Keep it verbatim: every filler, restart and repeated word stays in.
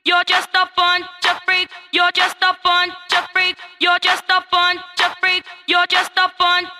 You're just a bunch of freaks. You're just a bunch of freaks. You're just a bunch of freaks. You're just a bunch